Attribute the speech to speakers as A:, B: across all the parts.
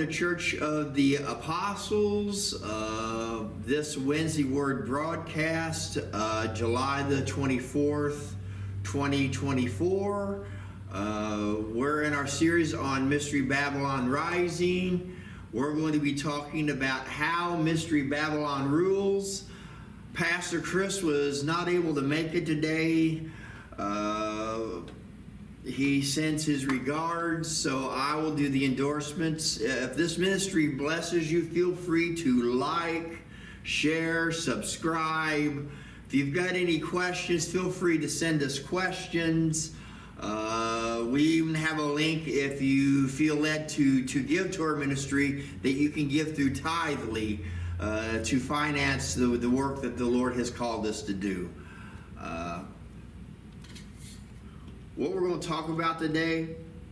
A: to Church of the Apostles. This Wednesday Word broadcast, July the 24th, 2024. We're in our series on Mystery Babylon Rising. We're going to be talking about how Mystery Babylon rules. Pastor Chris was not able to make it today. He sends his regards, so I will do the endorsements. If this ministry blesses you, feel free to like, share, subscribe. If you've got any questions, feel free to send us questions. We even have a link if you feel led to give to our ministry that you can give through Tithely to finance the work that the Lord has called us to do. What we're going to talk about today,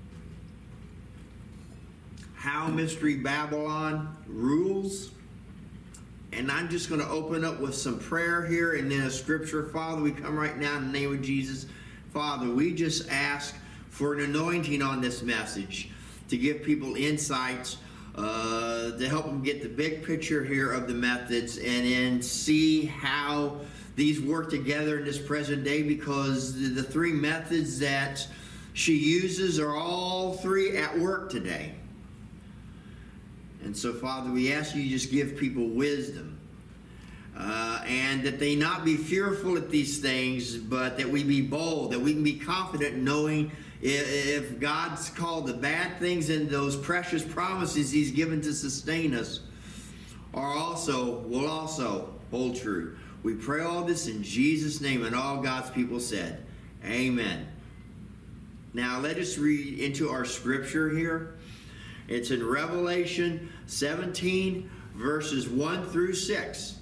A: how Mystery Babylon rules. And I'm just going to open up with some prayer here and then a scripture. Father, we come right now in the name of Jesus. Father, we just ask for an anointing on this message to give people insights, to help them get the big picture here of the methods and then see how these work together in this present day, because the three methods that she uses are all three at work today. And so, Father, we ask you to just give people wisdom, and that they not be fearful at these things, but that we be bold, that we can be confident knowing if God's called the bad things and those precious promises he's given to sustain us will also hold true. We pray all this in Jesus' name, and all God's people said, amen. Now let us read into our scripture here. It's in Revelation 17, verses 1 through 6.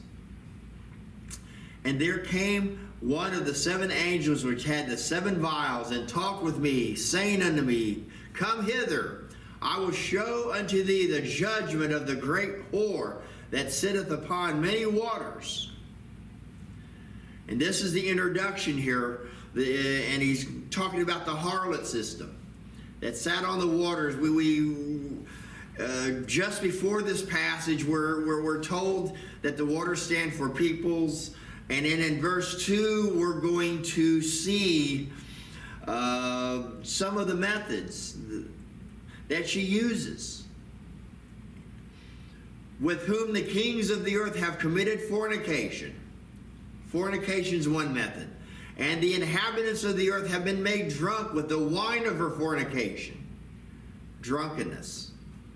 A: And there came one of the seven angels which had the seven vials, and talked with me, saying unto me, Come hither, I will show unto thee the judgment of the great whore that sitteth upon many waters. And this is the introduction here, and he's talking about the harlot system that sat on the waters. Just before this passage, we're told that the waters stand for peoples, and then in verse 2, we're going to see some of the methods that she uses. With whom the kings of the earth have committed fornication. Fornication is one method. And the inhabitants of the earth have been made drunk with the wine of her fornication. Drunkenness.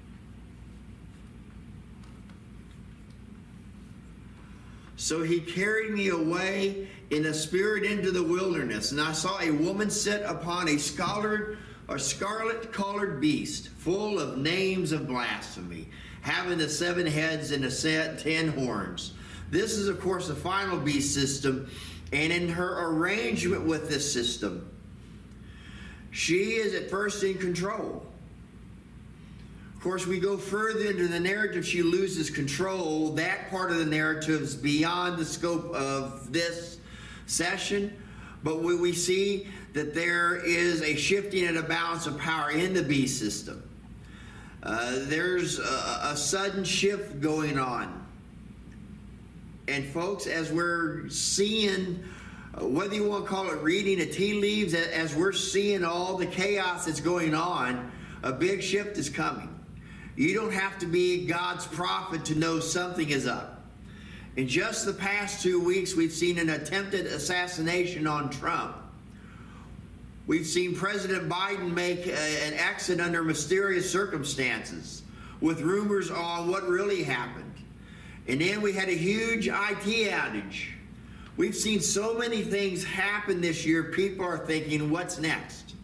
A: So he carried me away in a spirit into the wilderness, and I saw a woman sit upon a scarlet-colored beast, full of names of blasphemy, having the 7 heads and the 10 horns. This is, of course, the final beast system, and in her arrangement with this system, she is at first in control. Of course, we go further into the narrative, she loses control. That part of the narrative is beyond the scope of this session, but we see that there is a shifting and a balance of power in the beast system. There's a sudden shift going on. And folks, as we're seeing, whether you want to call it reading the tea leaves, as we're seeing all the chaos that's going on, a big shift is coming. You don't have to be God's prophet to know something is up. In just the past 2 weeks, we've seen an attempted assassination on Trump. We've seen President Biden make an exit under mysterious circumstances, with rumors on what really happened. And then we had a huge IT outage. We've seen so many things happen this year, people are thinking, what's next?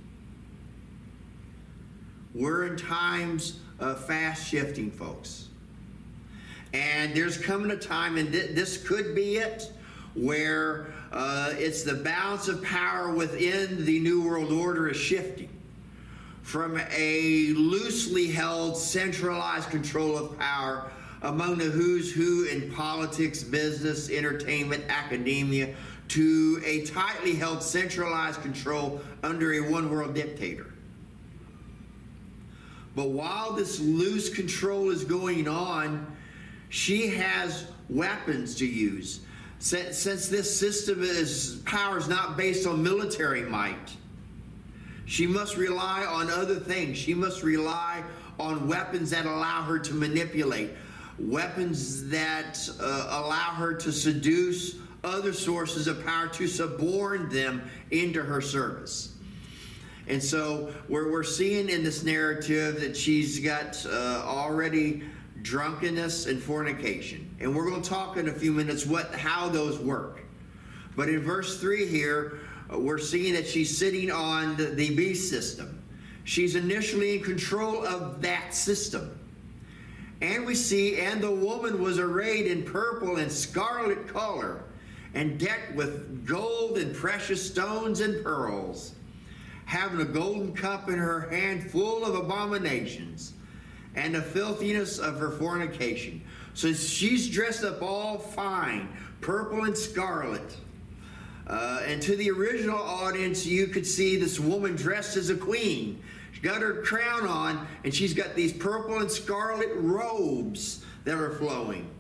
A: We're in times of fast shifting, folks. And there's coming a time, and this could be it, where it's the balance of power within the New World Order is shifting from a loosely held, centralized control of power among the who's who in politics, business, entertainment, academia, to a tightly held, centralized control under a one-world dictator. But while this loose control is going on, she has weapons to use. Since this system power is not based on military might, she must rely on other things. She must rely on weapons that allow her to manipulate, weapons that allow her to seduce other sources of power, to suborn them into her service. And so we're seeing in this narrative that she's got already drunkenness and fornication. And we're going to talk in a few minutes how those work. But in verse 3 here, we're seeing that she's sitting on the beast system. She's initially in control of that system. And we see, and the woman was arrayed in purple and scarlet color, and decked with gold and precious stones and pearls, having a golden cup in her hand full of abominations and the filthiness of her fornication. So she's dressed up all fine, purple and scarlet. And to the original audience, you could see this woman dressed as a queen. She's got her crown on, and she's got these purple and scarlet robes that are flowing.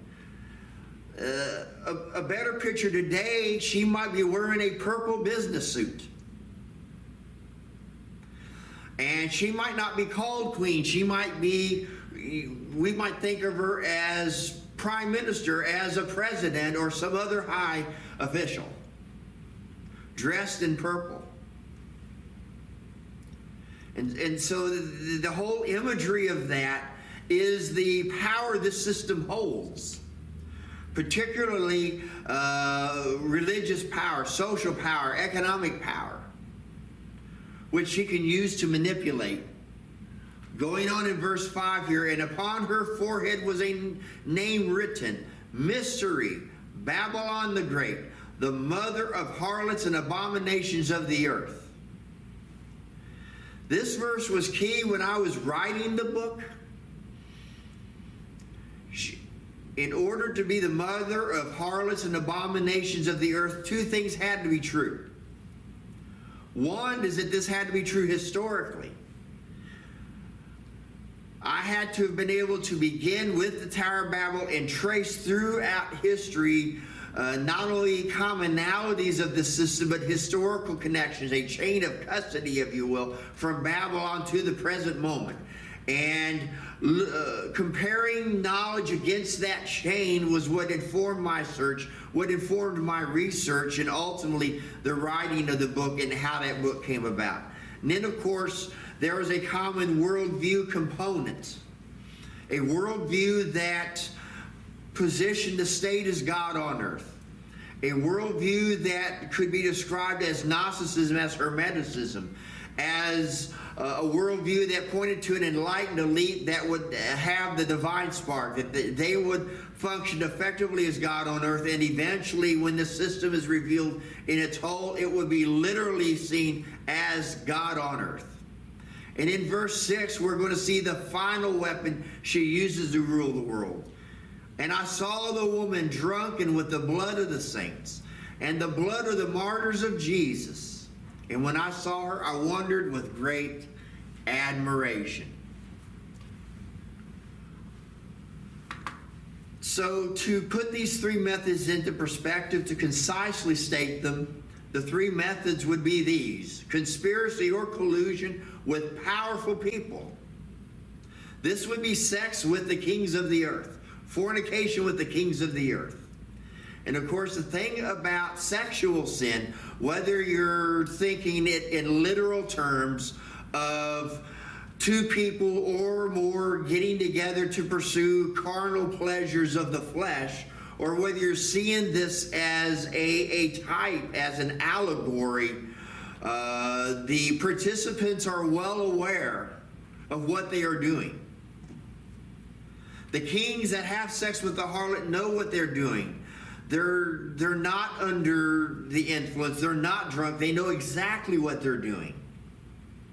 A: A better picture today, she might be wearing a purple business suit. And she might not be called queen. She might be, we might think of her as prime minister, as a president, or some other high official, dressed in purple. And so the whole imagery of that is the power this system holds, particularly religious power, social power, economic power, which she can use to manipulate. Going on in verse 5 here, and upon her forehead was a name written, Mystery, Babylon the Great, the mother of harlots and abominations of the earth. This verse was key when I was writing the book. In order to be the mother of harlots and abominations of the earth, two things had to be true. One is that this had to be true historically. I had to have been able to begin with the Tower of Babel and trace throughout history not only commonalities of the system, but historical connections, a chain of custody, if you will, from Babylon to the present moment. And comparing knowledge against that chain was what informed my search, what informed my research, and ultimately the writing of the book and how that book came about. And then, of course, there was a common worldview component, a worldview that positioned the state as God on earth, a worldview that could be described as Gnosticism, as Hermeticism, as a worldview that pointed to an enlightened elite that would have the divine spark, that they would function effectively as God on earth, and eventually when the system is revealed in its whole, it would be literally seen as God on earth. And in verse 6, we're going to see the final weapon she uses to rule the world. And I saw the woman drunken with the blood of the saints and the blood of the martyrs of Jesus. And when I saw her, I wondered with great admiration. So to put these three methods into perspective, to concisely state them, the three methods would be these: conspiracy or collusion with powerful people. This would be sex with the kings of the earth, fornication with the kings of the earth. And of course, the thing about sexual sin, whether you're thinking it in literal terms of two people or more getting together to pursue carnal pleasures of the flesh, or whether you're seeing this as a type, as an allegory, the participants are well aware of what they are doing. The kings that have sex with the harlot know what they're doing. They're not under the influence. They're not drunk. They know exactly what they're doing.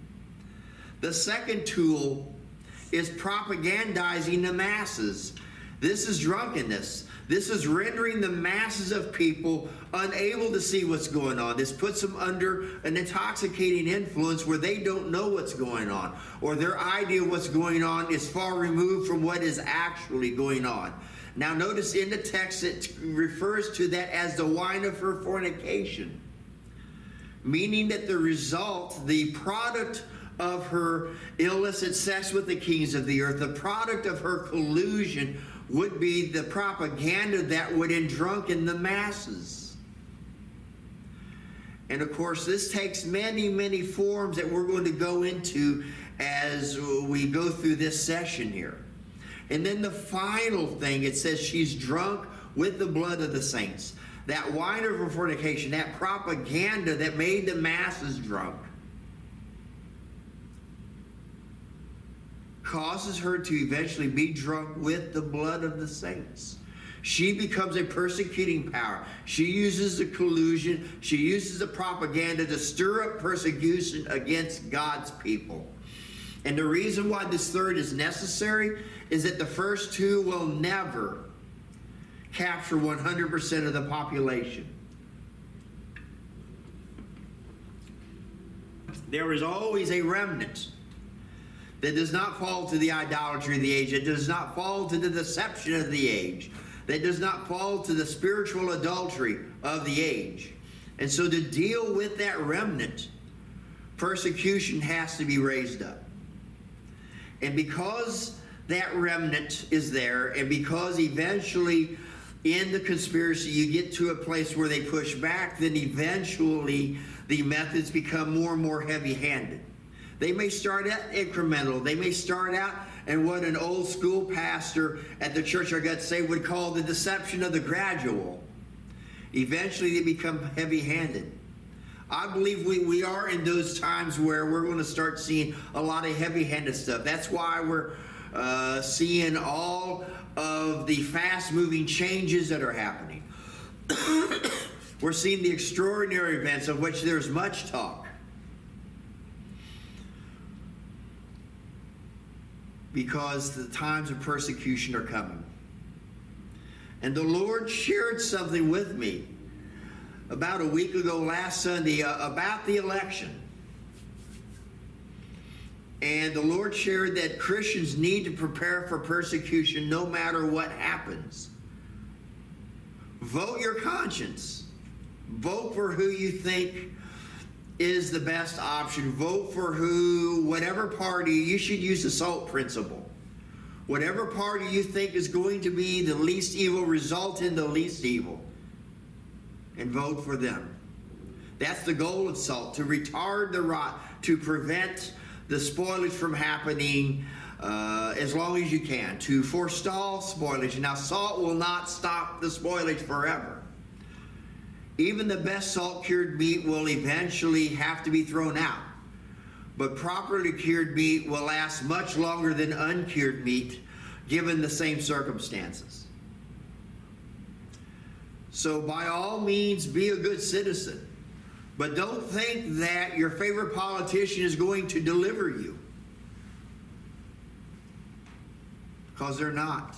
A: The second tool is propagandizing the masses. This is drunkenness. This is rendering the masses of people unable to see what's going on. This puts them under an intoxicating influence where they don't know what's going on, or their idea of what's going on is far removed from what is actually going on. Now notice in the text it refers to that as the wine of her fornication, meaning that the result, the product of her illicit sex with the kings of the earth, the product of her collusion would be the propaganda that would drunken the masses. And of course, this takes many, many forms that we're going to go into as we go through this session here. And then the final thing, it says she's drunk with the blood of the saints. That wine of her fornication, that propaganda that made the masses drunk, causes her to eventually be drunk with the blood of the saints. She becomes a persecuting power. She uses the collusion, she uses the propaganda to stir up persecution against God's people. And the reason why this third is necessary is that the first two will never capture 100% of the population. There is always a remnant that does not fall to the idolatry of the age, that does not fall to the deception of the age, that does not fall to the spiritual adultery of the age. And so to deal with that remnant, persecution has to be raised up. And because that remnant is there, and because eventually in the conspiracy you get to a place where they push back, then eventually the methods become more and more heavy-handed. They may start out incremental. They may start out in what an old school pastor at the church I got saved would call the deception of the gradual. Eventually they become heavy-handed. I believe we are in those times where we're going to start seeing a lot of heavy-handed stuff. That's why we're seeing all of the fast-moving changes that are happening. We're seeing the extraordinary events of which there's much talk. Because the times of persecution are coming. And the Lord shared something with me about a week ago, last Sunday, about the election. And the Lord shared that Christians need to prepare for persecution no matter what happens. Vote your conscience. Vote for who you think is the best option. Vote for whatever party. You should use the SALT principle. Whatever party you think is going to be the least evil, result in the least evil. And vote for them. That's the goal of SALT, to retard the rot, to prevent the spoilage from happening as long as you can, to forestall spoilage. Now, SALT will not stop the spoilage forever. Even the best salt-cured meat will eventually have to be thrown out. But properly cured meat will last much longer than uncured meat, given the same circumstances. So by all means, be a good citizen. But don't think that your favorite politician is going to deliver you. Because they're not.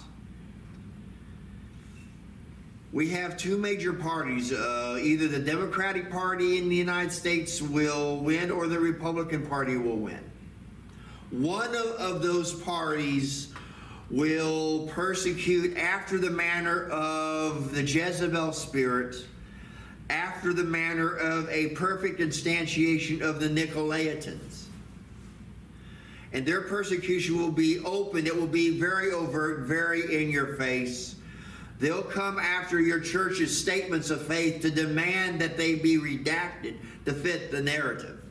A: We have two major parties. Either the Democratic Party in the United States will win or the Republican Party will win. One of those parties will persecute after the manner of the Jezebel spirit, after the manner of a perfect instantiation of the Nicolaitans. And their persecution will be open. It will be very overt, very in your face. They'll come after your church's statements of faith to demand that they be redacted to fit the narrative.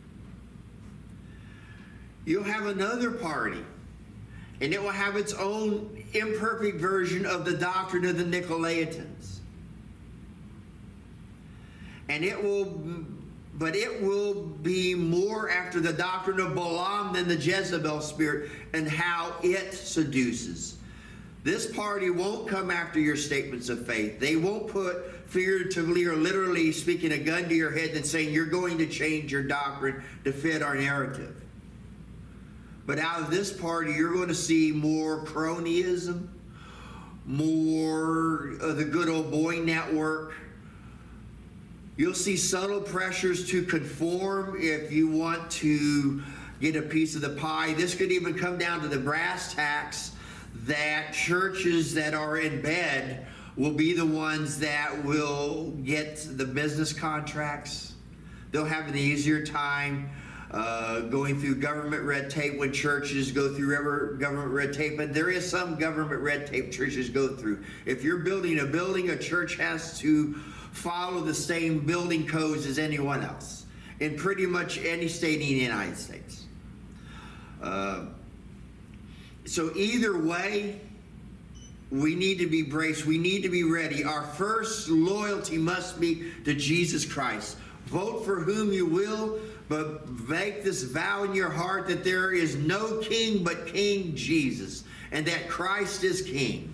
A: You'll have another party, and it will have its own imperfect version of the doctrine of the Nicolaitans. And it will be more after the doctrine of Balaam than the Jezebel spirit and how it seduces. This party won't come after your statements of faith. They won't put figuratively or literally speaking a gun to your head and saying you're going to change your doctrine to fit our narrative. But out of this party, you're going to see more cronyism, more of the good old boy network. You'll see subtle pressures to conform if you want to get a piece of the pie. This could even come down to the brass tacks that churches that are in bed will be the ones that will get the business contracts. They'll have an easier time going through government red tape when churches go through government red tape. And there is some government red tape churches go through. If you're building a building, a church has to follow the same building codes as anyone else in pretty much any state in the United States. So either way, we need to be braced. We need to be ready. Our first loyalty must be to Jesus Christ. Vote for whom you will, but make this vow in your heart that there is no king but King Jesus, and that Christ is king.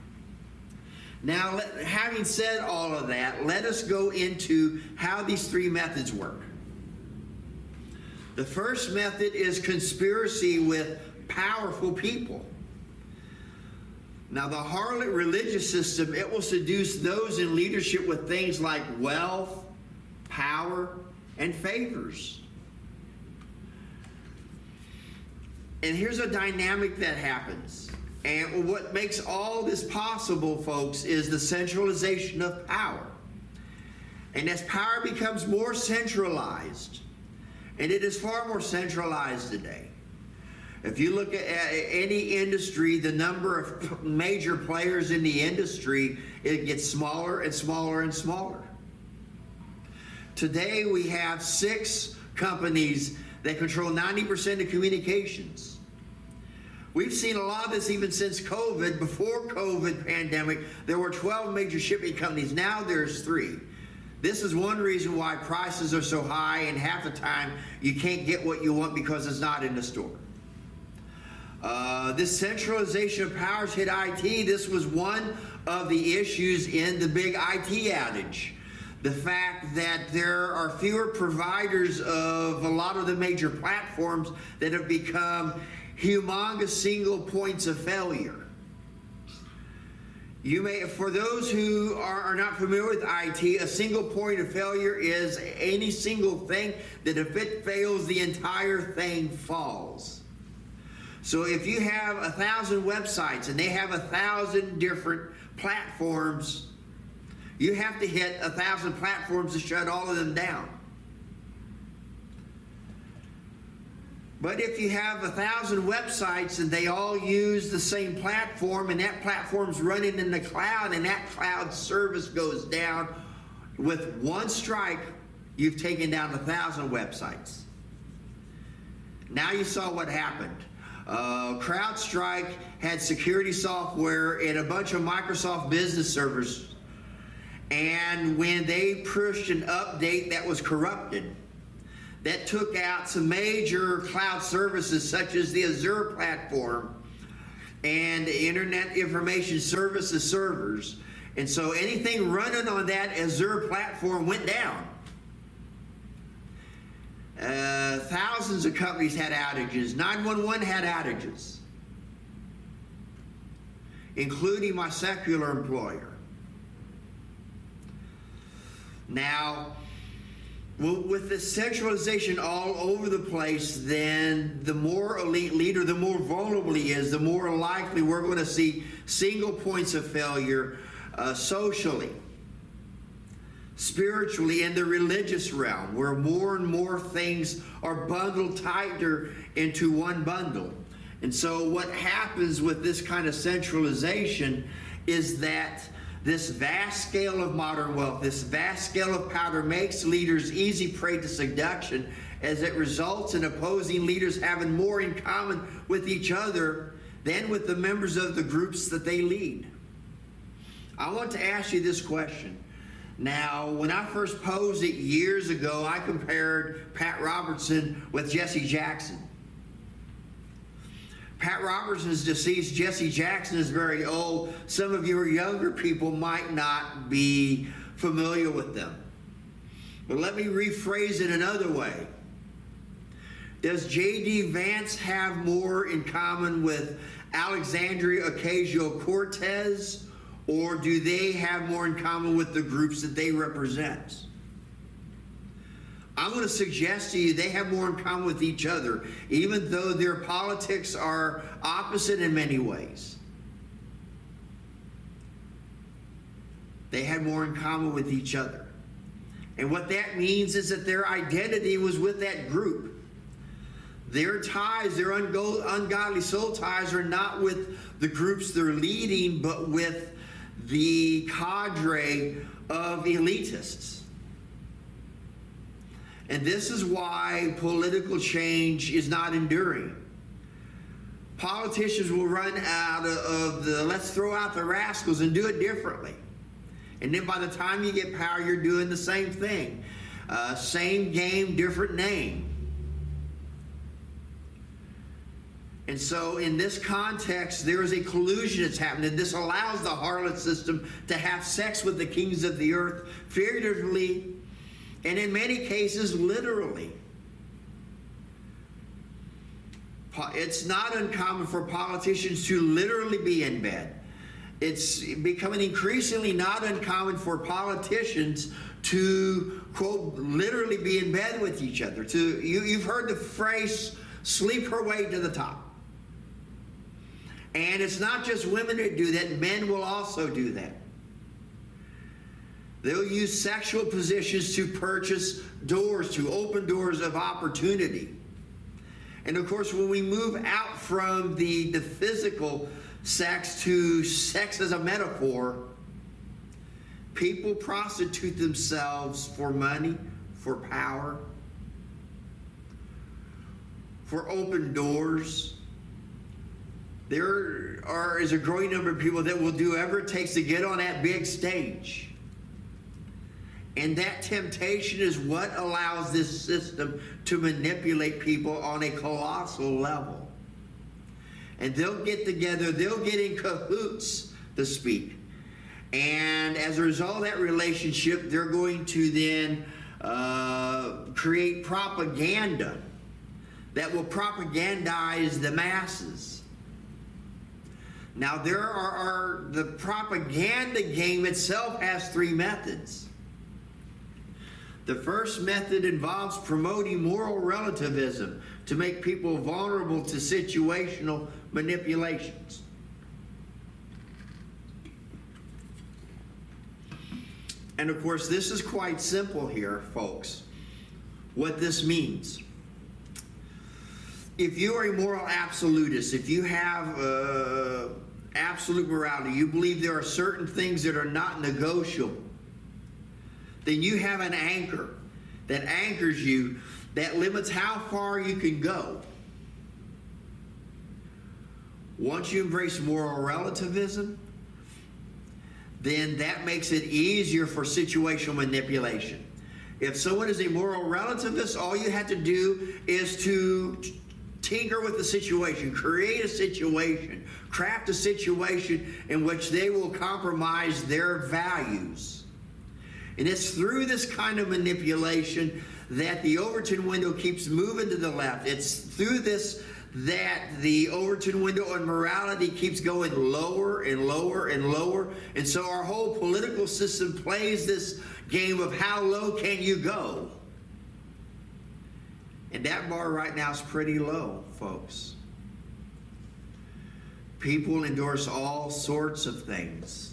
A: Now, having said all of that, let us go into how these three methods work. The first method is conspiracy with powerful people. Now, the harlot religious system, it will seduce those in leadership with things like wealth, power, and favors. And here's a dynamic that happens. And what makes all this possible, folks, is the centralization of power. And as power becomes more centralized, and it is far more centralized today. If you look at any industry, the number of major players in the industry, it gets smaller and smaller and smaller. Today we have 6 companies that control 90% of communications. We've seen a lot of this even since COVID. Before COVID pandemic, there were 12 major shipping companies. Now there's 3. This is one reason why prices are so high, and half the time you can't get what you want because it's not in the store. This centralization of powers hit IT. This was one of the issues in the big IT outage. The fact that there are fewer providers of a lot of the major platforms that have become humongous single points of failure. You may, for those who are not familiar with IT, a single point of failure is any single thing that if it fails, the entire thing falls. So if you have 1,000 websites and they have 1,000 different platforms, you have to hit 1,000 platforms to shut all of them down. But if you have 1,000 websites and they all use the same platform, and that platform's running in the cloud, and that cloud service goes down, with one strike, you've taken down 1,000 websites. Now you saw what happened. CrowdStrike had security software in a bunch of Microsoft business servers, and when they pushed an update that was corrupted, that took out some major cloud services such as the Azure platform and the Internet Information Services servers. And so anything running on that Azure platform went down. Thousands of companies had outages. 911 had outages, including my secular employer. Now, with the centralization all over the place, then the more elite leader, the more vulnerable he is, the more likely we're going to see single points of failure socially, spiritually, in the religious realm, where more and more things are bundled tighter into one bundle. And so what happens with this kind of centralization is that this vast scale of modern wealth, this vast scale of power makes leaders easy prey to seduction, as it results in opposing leaders having more in common with each other than with the members of the groups that they lead. I want to ask you this question. Now, when I first posed it years ago, I compared Pat Robertson with Jesse Jackson. Pat Robertson is deceased. Jesse Jackson is very old. Some of your younger people might not be familiar with them. But let me rephrase it another way. Does J.D. Vance have more in common with Alexandria Ocasio-Cortez, or do they have more in common with the groups that they represent? I'm going to suggest to you they have more in common with each other, even though their politics are opposite in many ways. They had more in common with each other. And what that means is that their identity was with that group. Their ties, their ungodly soul ties, are not with the groups they're leading, but with the cadre of elitists. And this is why political change is not enduring. Politicians will run out of the let's throw out the rascals and do it differently. And then by the time you get power, you're doing the same thing. Same game, different name. And so in this context, there is a collusion that's happening. This allows the harlot system to have sex with the kings of the earth, figuratively, and in many cases, literally. It's not uncommon for politicians to literally be in bed. It's becoming increasingly not uncommon for politicians to, quote, literally be in bed with each other. You've heard the phrase, sleep her way to the top. And it's not just women that do that, men will also do that. They'll use sexual positions to purchase doors, to open doors of opportunity. And of course, when we move out from the physical sex to sex as a metaphor, people prostitute themselves for money, for power, for open doors. There is a growing number of people that will do whatever it takes to get on that big stage. And that temptation is what allows this system to manipulate people on a colossal level. And they'll get together, they'll get in cahoots, to speak. And as a result of that relationship, they're going to then create propaganda that will propagandize the masses. Now, the propaganda game itself has three methods. The first method involves promoting moral relativism to make people vulnerable to situational manipulations. And of course, this is quite simple here, folks, what this means. If you are a moral absolutist, if you have absolute morality, you believe there are certain things that are not negotiable, then you have an anchor that anchors you, that limits how far you can go. Once you embrace moral relativism, then that makes it easier for situational manipulation. If someone is a moral relativist, all you have to do is to tinker with the situation, create a situation, craft a situation in which they will compromise their values. And it's through this kind of manipulation that the Overton window keeps moving to the left. It's through this that the Overton window on morality keeps going lower and lower and lower. And so our whole political system plays this game of how low can you go? And that bar right now is pretty low, folks. People endorse all sorts of things.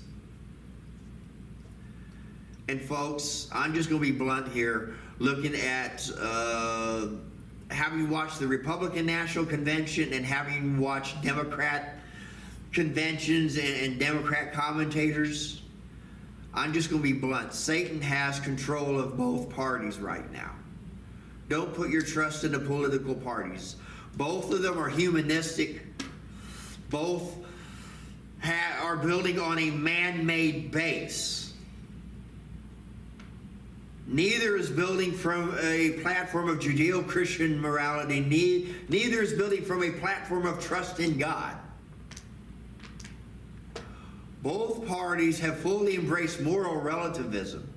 A: And folks, I'm just going to be blunt here, looking at having watched the Republican National Convention and having watched Democrat conventions and Democrat commentators. I'm just going to be blunt. Satan has control of both parties right now. Don't put your trust in the political parties. Both of them are humanistic. Both are building on a man-made base. Neither is building from a platform of Judeo-Christian morality. Neither is building from a platform of trust in God. Both parties have fully embraced moral relativism.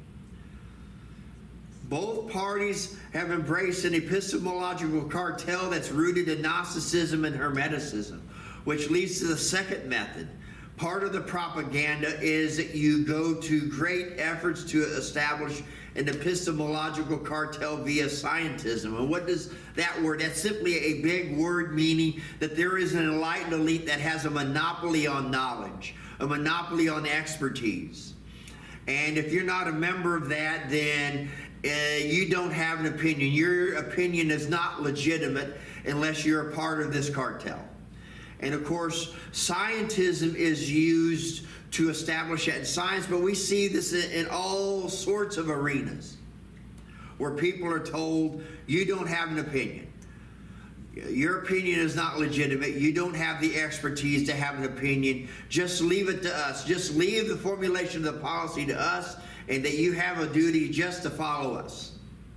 A: Both parties have embraced an epistemological cartel that's rooted in Gnosticism and Hermeticism. which leads to the second method. Part of the propaganda is that you go to great efforts to establish an epistemological cartel via scientism. And what does that word? That's simply a big word meaning that there is an enlightened elite that has a monopoly on knowledge, a monopoly on expertise. And if you're not a member of that, then you don't have an opinion. Your opinion is not legitimate unless you're a part of this cartel. And of course, scientism is used to establish that in science, but we see this in all sorts of arenas where people are told, you don't have an opinion. Your opinion is not legitimate. You don't have the expertise to have an opinion. Just leave it to us. Just leave the formulation of the policy to us, and that you have a duty just to follow us.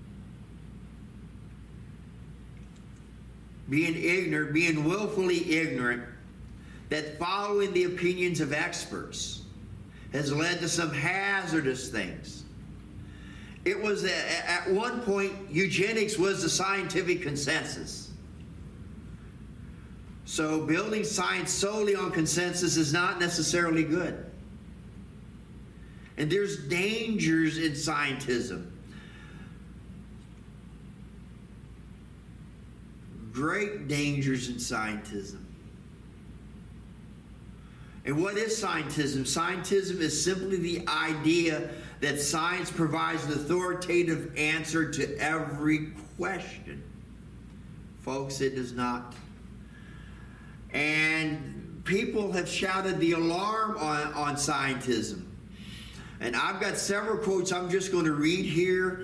A: Being ignorant, being willfully ignorant, that following the opinions of experts has led to some hazardous things. It was, at one point, eugenics was the scientific consensus. So building science solely on consensus is not necessarily good. And there's dangers in scientism. Great dangers in scientism. And what is scientism? Scientism is simply the idea that science provides an authoritative answer to every question. Folks, it does not. And people have shouted the alarm on scientism. And I've got several quotes I'm just going to read here.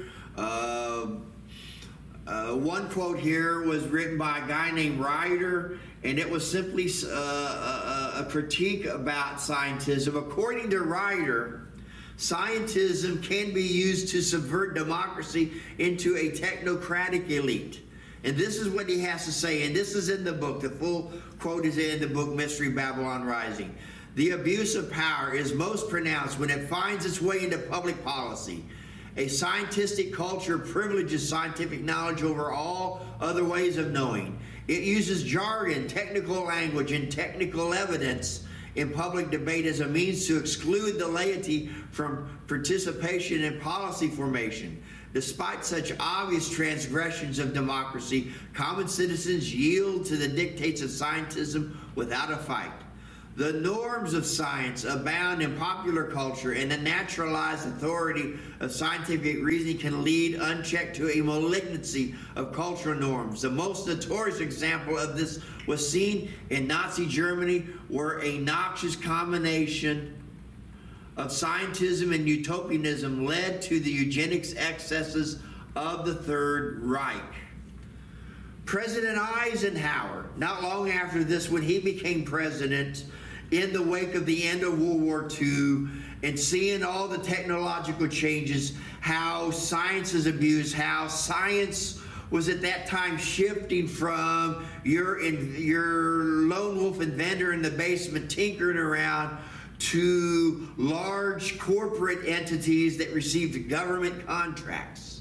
A: One quote here was written by a guy named Ryder, and it was simply a critique about scientism. According to Ryder, scientism can be used to subvert democracy into a technocratic elite. And this is what he has to say, and this is in the book. The full quote is in the book, Mystery Babylon Rising. The abuse of power is most pronounced when it finds its way into public policy. A scientific culture privileges scientific knowledge over all other ways of knowing. It uses jargon, technical language, and technical evidence in public debate as a means to exclude the laity from participation in policy formation. Despite such obvious transgressions of democracy, common citizens yield to the dictates of scientism without a fight. The norms of science abound in popular culture, and the naturalized authority of scientific reasoning can lead unchecked to a malignancy of cultural norms. The most notorious example of this was seen in Nazi Germany, where a noxious combination of scientism and utopianism led to the eugenics excesses of the Third Reich. President Eisenhower, not long after this, when he became president, in the wake of the end of World War II, and seeing all the technological changes, how science is abused, how science was at that time shifting from your lone wolf inventor in the basement tinkering around to large corporate entities that received government contracts.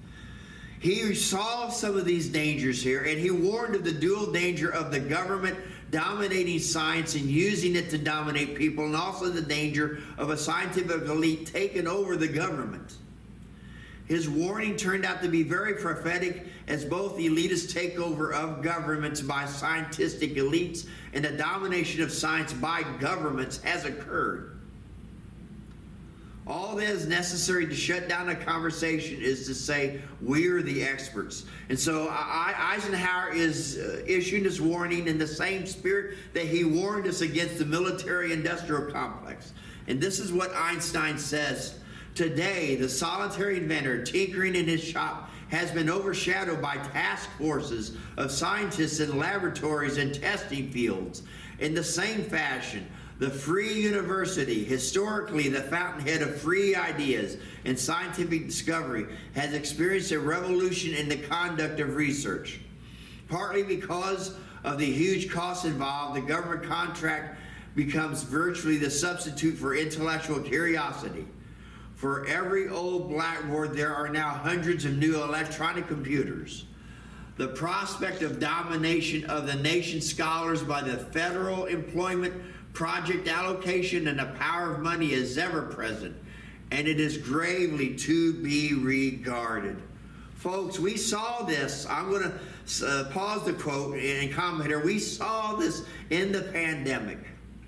A: He saw some of these dangers here, and he warned of the dual danger of the government dominating science and using it to dominate people, and also the danger of a scientific elite taking over the government. His warning turned out to be very prophetic, as both the elitist takeover of governments by scientific elites and the domination of science by governments has occurred. All that is necessary to shut down a conversation is to say, we're the experts. And so Eisenhower is issuing this warning in the same spirit that he warned us against the military-industrial complex. And this is what Einstein says. Today, the solitary inventor tinkering in his shop has been overshadowed by task forces of scientists in laboratories and testing fields. In the same fashion, the free university, historically the fountainhead of free ideas and scientific discovery, has experienced a revolution in the conduct of research. Partly because of the huge costs involved, the government contract becomes virtually the substitute for intellectual curiosity. For every old blackboard, there are now hundreds of new electronic computers. The prospect of domination of the nation's scholars by the federal employment, project allocation, and the power of money is ever present, and it is gravely to be regarded. Folks, we saw this. I'm going to pause the quote and comment here. We saw this in the pandemic.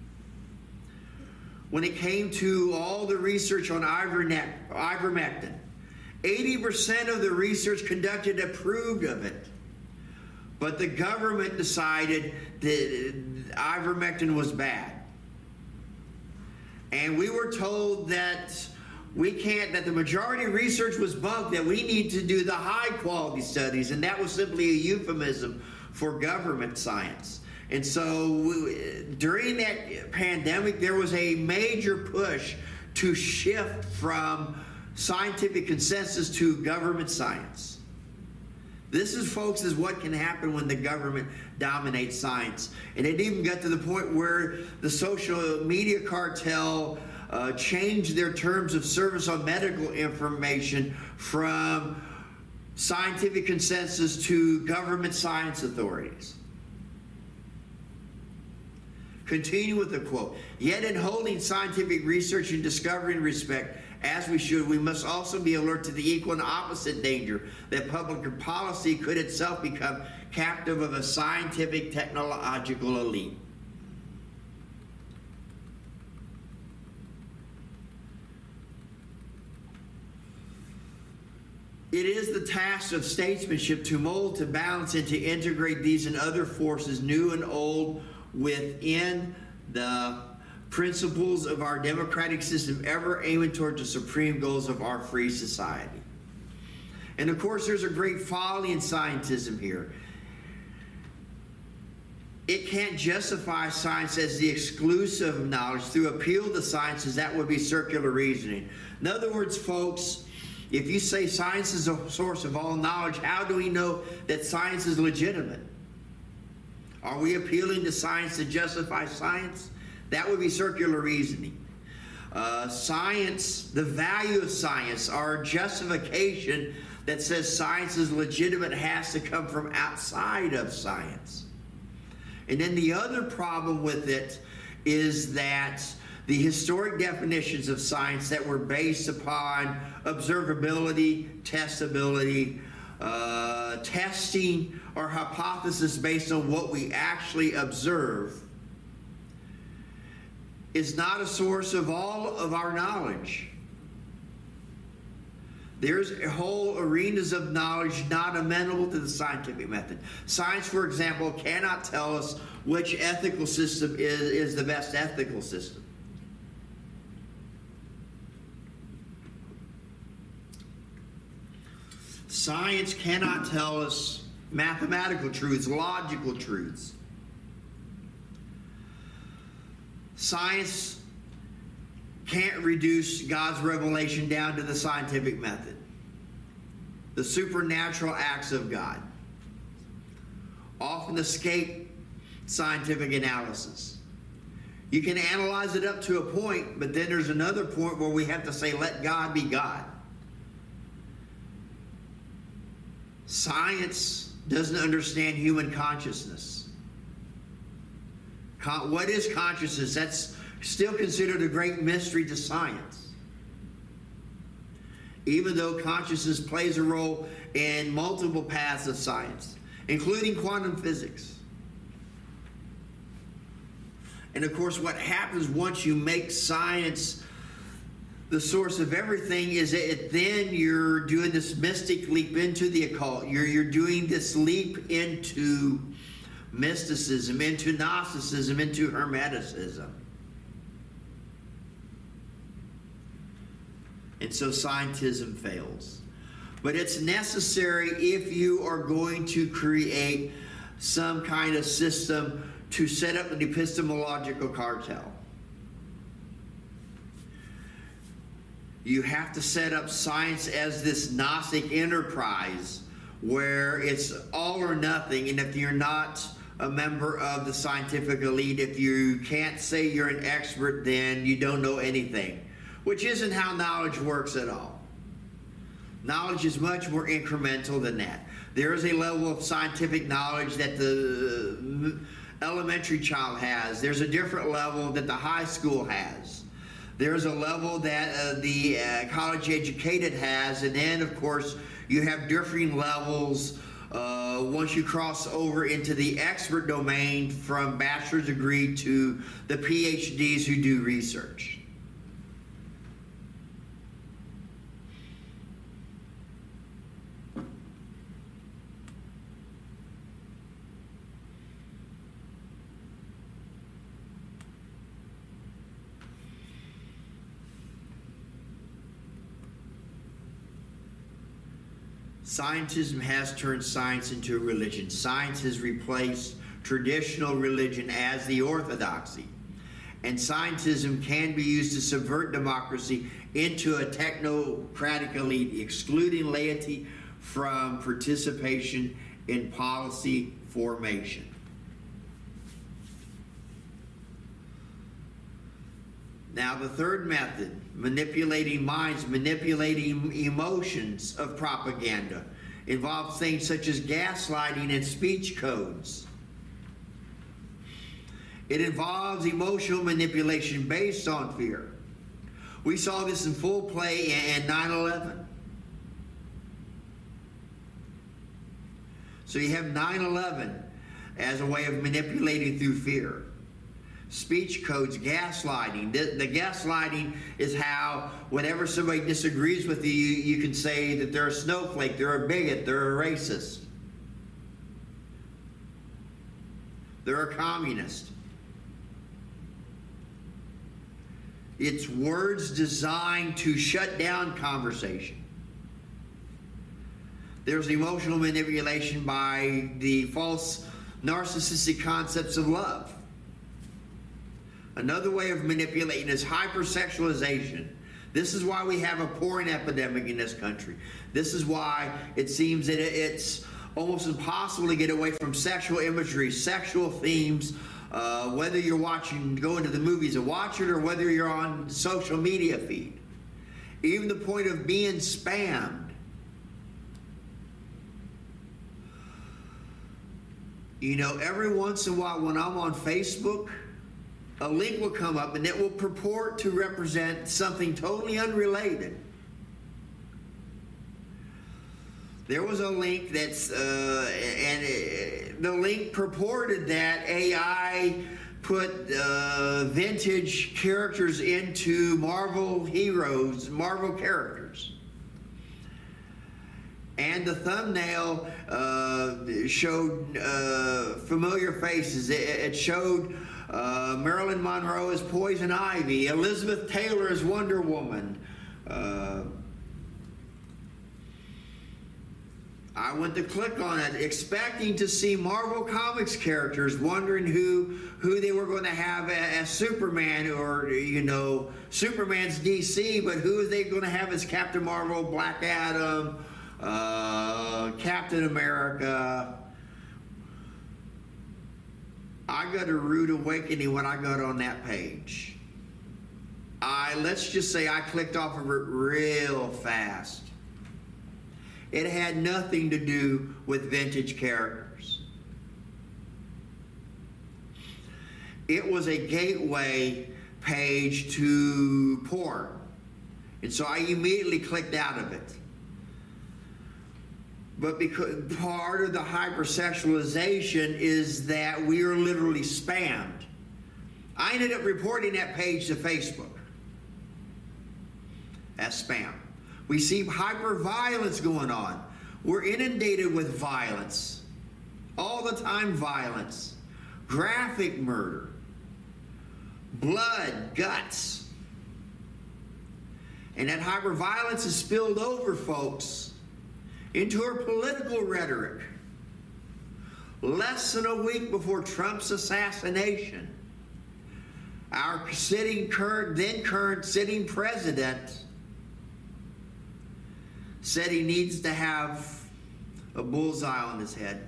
A: When it came to all the research on ivermectin, 80% of the research conducted approved of it. But the government decided that ivermectin was bad. And we were told that that the majority of research was bunk, that we need to do the high quality studies, and that was simply a euphemism for government science. And so during that pandemic, there was a major push to shift from scientific consensus to government science. This is, folks, is what can happen when the government dominates science. And it even got to the point where the social media cartel changed their terms of service on medical information from scientific consensus to government science authorities. Continue with the quote. Yet in holding scientific research and discovery in respect, as we should, we must also be alert to the equal and opposite danger that public policy could itself become captive of a scientific technological elite. It is the task of statesmanship to mold, to balance, and to integrate these and other forces, new and old, within the principles of our democratic system, ever aiming toward the supreme goals of our free society. And of course, there's a great folly in scientism here. It can't justify science as the exclusive knowledge. Through appeal to sciences, that would be circular reasoning. In other words, folks, if you say science is a source of all knowledge, how do we know that science is legitimate? Are we appealing to science to justify science? That would be circular reasoning. Science, the value of science, our justification that says science is legitimate has to come from outside of science. And then the other problem with it is that the historic definitions of science that were based upon observability, testability, testing, or hypothesis based on what we actually observe is not a source of all of our knowledge. There's whole arenas of knowledge not amenable to the scientific method. Science, for example, cannot tell us which ethical system is the best ethical system. Science cannot tell us mathematical truths, logical truths. Science can't reduce God's revelation down to the scientific method, the supernatural acts of God often escape scientific analysis. You can analyze it up to a point, but then there's another point where we have to say, let God be God. Science doesn't understand human consciousness. What is consciousness? That's still considered a great mystery to science. Even though consciousness plays a role in multiple paths of science, including quantum physics. And of course, what happens once you make science the source of everything is that then you're doing this mystic leap into the occult. You're doing this leap into mysticism, into Gnosticism, into Hermeticism. And so scientism fails. But it's necessary if you are going to create some kind of system to set up an epistemological cartel. You have to set up science as this Gnostic enterprise where it's all or nothing, and if you're not a member of the scientific elite, if you can't say you're an expert, then you don't know anything, which isn't how knowledge works at all. Knowledge is much more incremental than that. There is a level of scientific knowledge that the elementary child has. There's a different level that the high school has. There's a level that the college educated has, and then of course you have differing levels once you cross over into the expert domain, from bachelor's degree to the PhDs who do research. Scientism has turned science into a religion. Science has replaced traditional religion as the orthodoxy. And scientism can be used to subvert democracy into a technocratic elite, excluding laity from participation in policy formation. Now, the third method, manipulating minds, manipulating emotions of propaganda, involves things such as gaslighting and speech codes. It involves emotional manipulation based on fear. We saw this in full play in 9/11. So you have 9/11 as a way of manipulating through fear. Speech codes, gaslighting. The gaslighting is how whenever somebody disagrees with you, you can say that they're a snowflake, they're a bigot, they're a racist, they're a communist. It's words designed to shut down conversation. There's emotional manipulation by the false narcissistic concepts of love. Another way of manipulating is hypersexualization. This is why we have a porn epidemic in this country. This is why it seems that it's almost impossible to get away from sexual imagery, sexual themes, whether you're going to the movies and watch it, or whether you're on social media feed. Even the point of being spammed. You know, every once in a while when I'm on Facebook, a link will come up and it will purport to represent something totally unrelated. There was a link the link purported that AI put vintage characters into Marvel heroes, Marvel characters. And the thumbnail showed familiar faces. It showed Marilyn Monroe as Poison Ivy, Elizabeth Taylor as Wonder Woman. I went to click on it, expecting to see Marvel Comics characters, wondering who they were going to have as Superman, or, you know, Superman's DC, but who are they going to have as Captain Marvel, Black Adam, Captain America. I got a rude awakening when I got on that page. Let's just say I clicked off of it real fast. It had nothing to do with vintage characters. It was a gateway page to porn. And so I immediately clicked out of it. But because part of the hypersexualization is that we are literally spammed. I ended up reporting that page to Facebook as spam. We see hyper-violence going on. We're inundated with violence. All the time violence. Graphic murder. Blood, guts. And that hyper-violence is spilled over, folks, into our political rhetoric. Less than a week before Trump's assassination, our then current sitting president said he needs to have a bullseye on his head.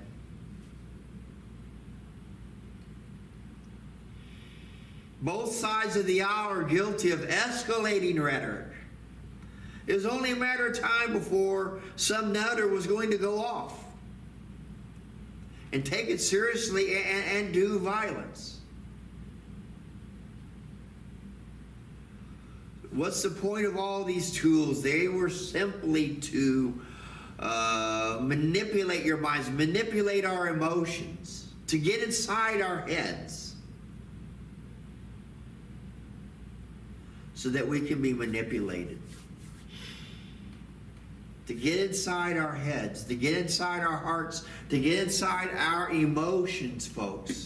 A: Both sides of the aisle are guilty of escalating rhetoric. It was only a matter of time before some nutter was going to go off. and take it seriously and do violence. What's the point of all these tools? They were simply to manipulate your minds, manipulate our emotions, to get inside our heads so that we can be manipulated. To get inside our heads, to get inside our hearts, to get inside our emotions, folks.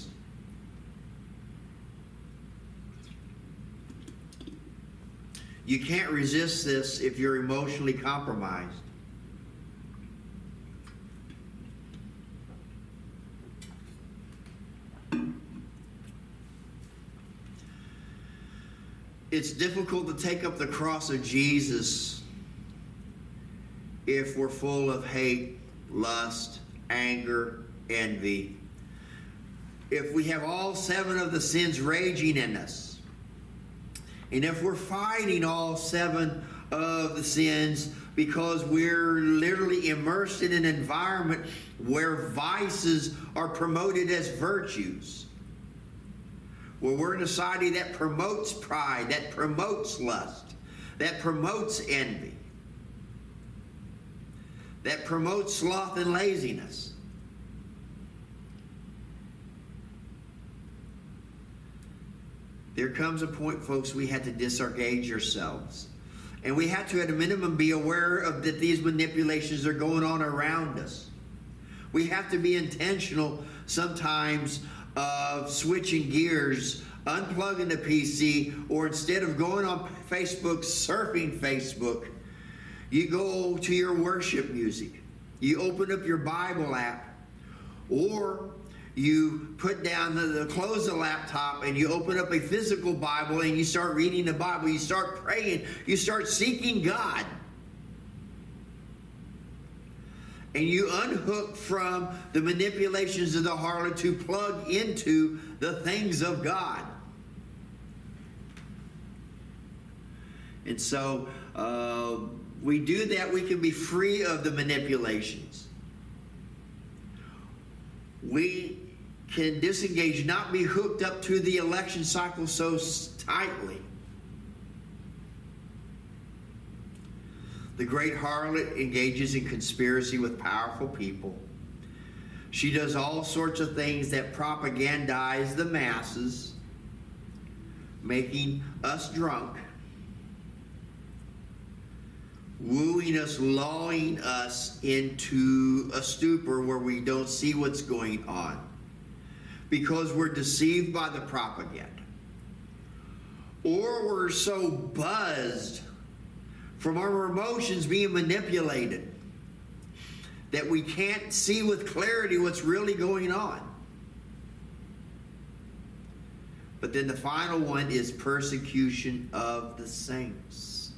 A: You can't resist this if you're emotionally compromised. It's difficult to take up the cross of Jesus if we're full of hate, lust, anger, envy. If we have all 7 of the sins raging in us, and if we're fighting all 7 of the sins because we're literally immersed in an environment where vices are promoted as virtues, where we're in a society that promotes pride, that promotes lust, that promotes envy, that promotes sloth and laziness. There comes a point, folks, we have to disengage ourselves. And we have to, at a minimum, be aware of that these manipulations are going on around us. We have to be intentional sometimes of switching gears, unplugging the PC, or instead of going on Facebook, surfing Facebook, you go to your worship music. You open up your Bible app, or you put down close the laptop and you open up a physical Bible and you start reading the Bible. You start praying. You start seeking God. And you unhook from the manipulations of the harlot to plug into the things of God. And so we do that, we can be free of the manipulations. We can disengage, not be hooked up to the election cycle so tightly. The great harlot engages in conspiracy with powerful people. She does all sorts of things that propagandize the masses, making us drunk, wooing us, lulling us into a stupor where we don't see what's going on because we're deceived by the propaganda. Or we're so buzzed from our emotions being manipulated that we can't see with clarity what's really going on. But then the final one is persecution of the saints.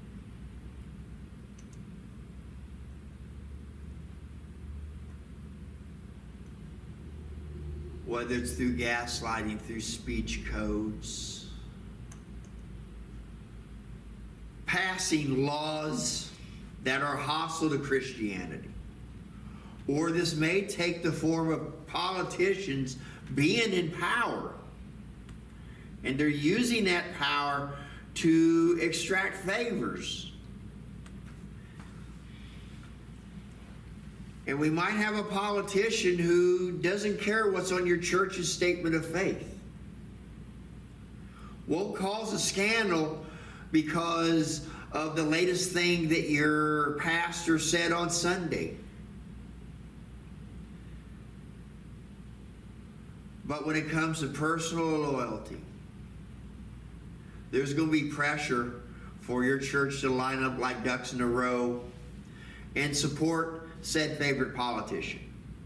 A: Whether it's through gaslighting, through speech codes, passing laws that are hostile to Christianity. Or this may take the form of politicians being in power. And they're using that power to extract favors. And we might have a politician who doesn't care what's on your church's statement of faith. Won't cause a scandal because of the latest thing that your pastor said on Sunday. But when it comes to personal loyalty, there's going to be pressure for your church to line up like ducks in a row and support said favorite politician.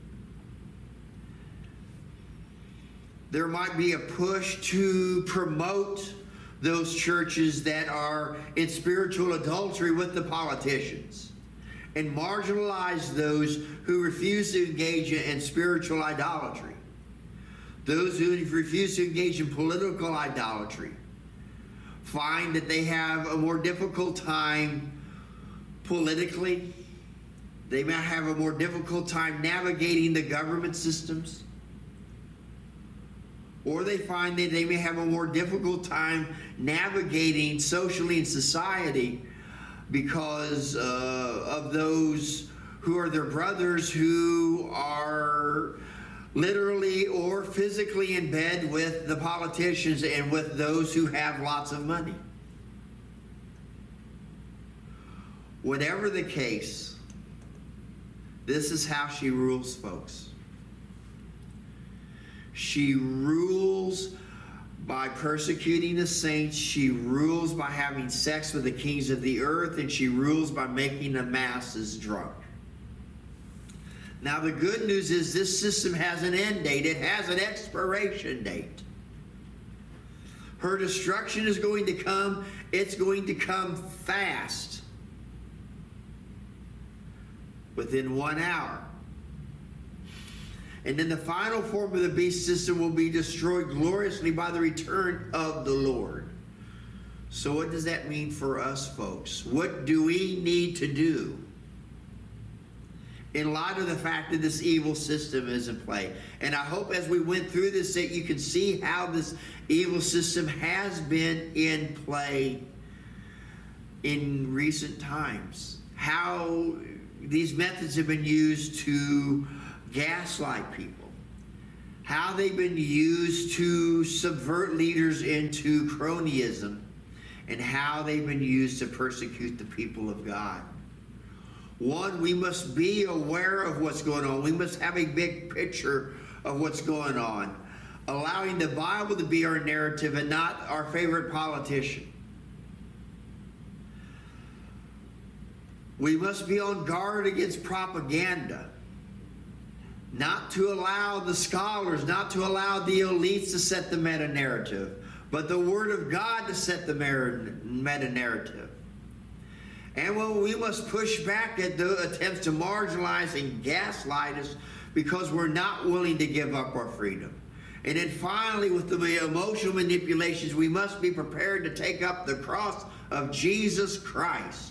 A: There might be a push to promote those churches that are in spiritual adultery with the politicians and marginalize those who refuse to engage in spiritual idolatry. Those who refuse to engage in political idolatry find that they have a more difficult time politically They might have a more difficult time navigating the government systems. Or they find that they may have a more difficult time navigating socially in society because of those who are their brothers who are literally or physically in bed with the politicians and with those who have lots of money. Whatever the case, this is how she rules, folks. She rules by persecuting the saints. She rules by having sex with the kings of the earth. And she rules by making the masses drunk. Now, the good news is this system has an end date. It has an expiration date. Her destruction is going to come. It's going to come fast. Within 1 hour. And then the final form of the beast system will be destroyed gloriously by the return of the Lord. So what does that mean for us, folks? What do we need to do in light of the fact that this evil system is in play? And I hope as we went through this that you can see how this evil system has been in play in recent times. How these methods have been used to gaslight people. How they've been used to subvert leaders into cronyism. And how they've been used to persecute the people of God. One, we must be aware of what's going on. We must have a big picture of what's going on. Allowing the Bible to be our narrative and not our favorite politician. We must be on guard against propaganda. Not to allow the scholars, not to allow the elites to set the meta-narrative, but the Word of God to set the meta-narrative. And well, we must push back at the attempts to marginalize and gaslight us because we're not willing to give up our freedom. And then finally, with the emotional manipulations, we must be prepared to take up the cross of Jesus Christ.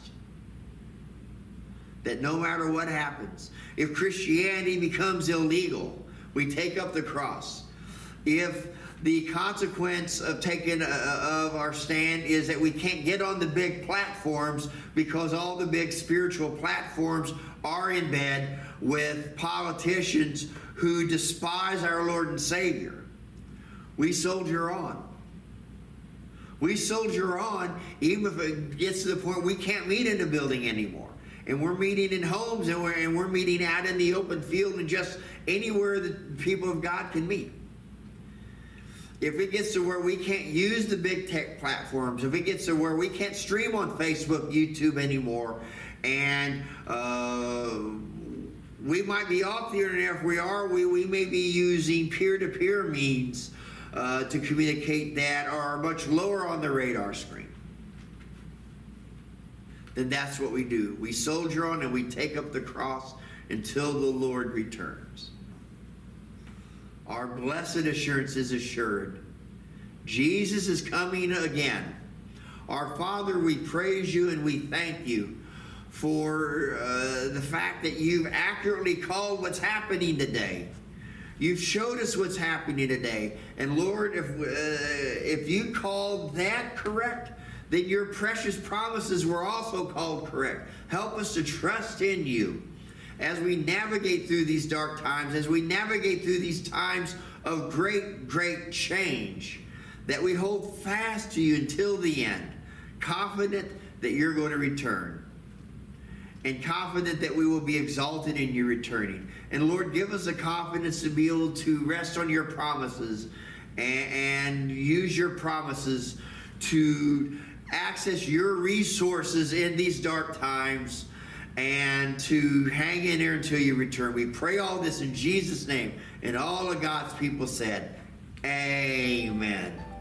A: That no matter what happens, if Christianity becomes illegal, we take up the cross. If the consequence of taking of our stand is that we can't get on the big platforms because all the big spiritual platforms are in bed with politicians who despise our Lord and Savior, we soldier on. We soldier on even if it gets to the point we can't meet in the building anymore. And we're meeting in homes, and we're meeting out in the open field and just anywhere that people of God can meet. If it gets to where we can't use the big tech platforms, if it gets to where we can't stream on Facebook, YouTube anymore, and we might be off the internet, if we are, we may be using peer-to-peer means to communicate that are much lower on the radar screen. Then that's what we do. We soldier on and we take up the cross until the Lord returns. Our blessed assurance is assured. Jesus is coming again. Our Father, we praise you and we thank you for the fact that you've accurately called what's happening today. You've showed us what's happening today. And Lord, if you called that correct, then your precious promises were also called correct. Help us to trust in you as we navigate through these dark times, as we navigate through these times of great, great change, that we hold fast to you until the end, confident that you're going to return, and confident that we will be exalted in your returning. And Lord, give us the confidence to be able to rest on your promises and use your promises to access your resources in these dark times and to hang in there until you return. We pray all this in Jesus' name. And all of God's people said, amen.